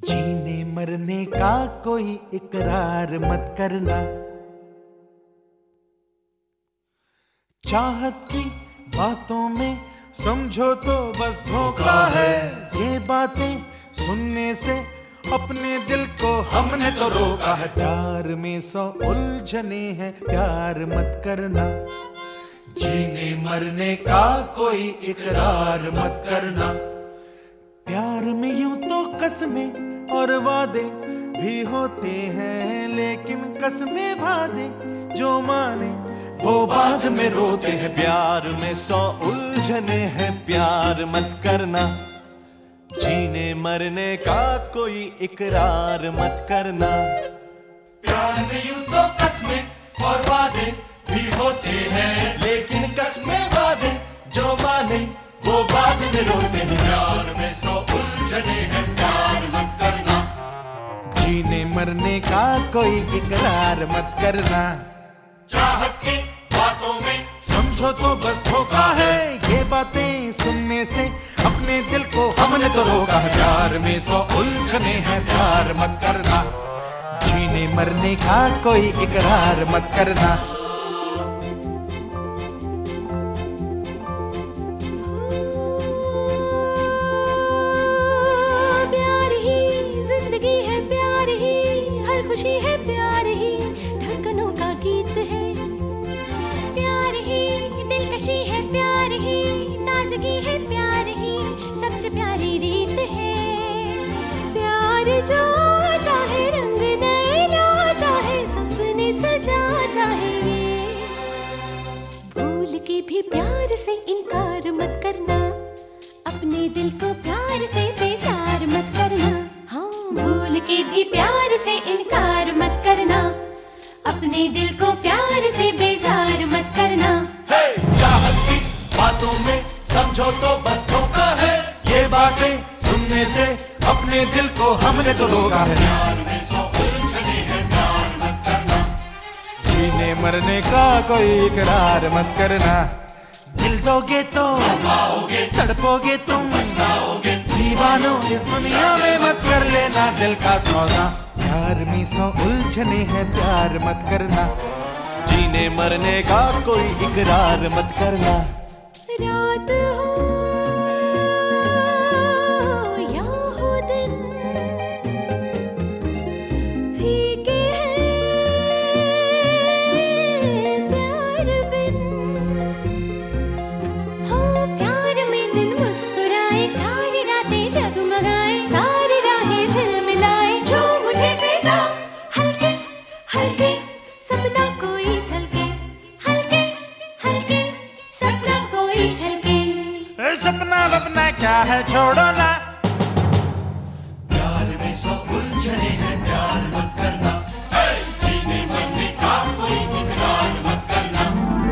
जीने मरने का कोई इकरार मत करना। चाहत की बातों में समझो तो बस धोखा है। ये बातें सुनने से अपने दिल को हमने तो रोका है। प्यार में 100 उलझने हैं, प्यार मत करना। जीने मरने का कोई इकरार मत करना। प्यार में यूं तो कसमें और वादे भी होते हैं, लेकिन कसमें वादे जो माने वो बाद में रोते हैं। प्यार में 100 उलझने हैं, प्यार मत करना। जीने मरने का कोई इकरार मत करना। प्यार में यूं तो कसमें और वादे भी होते हैं, लेकिन कसमें वादे जो माने वो बाद में रोते हैं। प्यार में 100 उलझने हैं, प्यार मत करना। जीने मरने का कोई इकरार मत करना। चाहत की बातों में समझो तो बस धोखा है। ये बातें सुनने से अपने दिल को हमने तो रोका है। प्यार में 100 उलझने हैं, प्यार मत करना। जीने मरने का कोई इकरार मत करना। खुशी है प्यार ही धड़कनों का गीत है। प्यार ही दिलकशी है, प्यार ही ताजगी है, प्यार ही सबसे प्यारी रीत है। प्यार जो आता है रंग नए लाता है, सपने सजाता है। भूल के भी प्यार से इनकार मत करना। अपने दिल को प्यार से बेजार मत करना। हाँ, भूल के भी प्यार से इनकार मत करना। अपने दिल को प्यार से बेजार मत करना। चाहत की बातों में समझो तो बस धोखा है। ये बातें सुनने से अपने दिल को हमने तो रोका है। प्यार में 100 उलझने हैं, प्यार मत करना। जीने मरने का कोई इकरार मत करना। दिल दोगे तो तड़पोगे तुम, पछताओगे। दीवानों इस दुनिया में मत कर लेना दिल का सौदा। प्यार में 100 उलझने हैं, प्यार मत करना। जीने मरने का कोई इकरार मत करना। रात हो या हो दिन, फीके हैं प्यार बिन। हो प्यार में दिन मुस्कुराए, सारी रातें जगमगाए, सारी राहें झिलमिलाए। झूम उठे फिजा हल्के हल्के, सपना कोई झलके। हल्के हल्के सपना कोई झलके। सपना बपना क्या है, छोड़ो ना। प्यार में 100 उलझने हैं, प्यार मत करना। जीने मरने का कोई इकरार मत करना।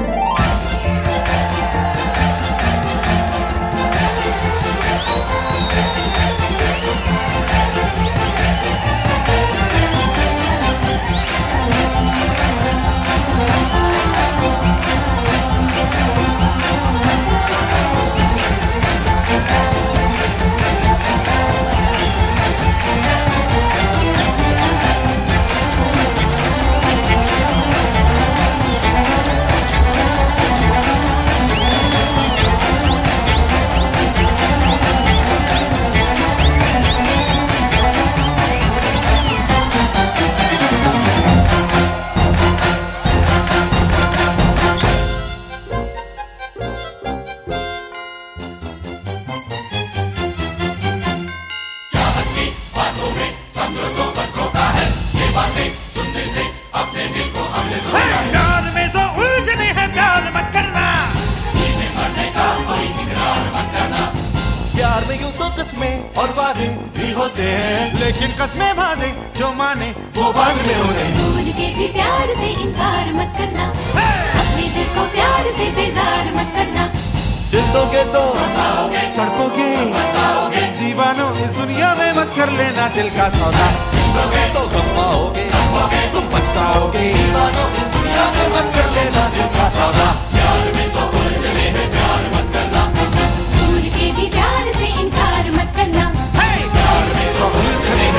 प्यार में 100 उलझने हैं, प्यार मत करना। जीने मरने का कोई इकरार मत करना। प्यार में यूं तो कसमें और वादे भी होते हैं, लेकिन कसमें वादे जो माने वो बाद में होते हैं। भूल के भी प्यार से इनकार मत करना। अपने दिल को प्यार से बेजार मत करना। दिल दोगे तो तड़पोगे, दीवानों इस दुनिया में मत कर लेना दिल का सौदा। तो गम पाओगे, तुम पछताओगे। दीवानों इस दुनिया में मत कर लेना दिल का सौदा। प्यार में 100 उलझने हैं, प्यार मत करना। भूल के भी प्यार से इनकार मत करना। प्यार में 100 उलझने हैं,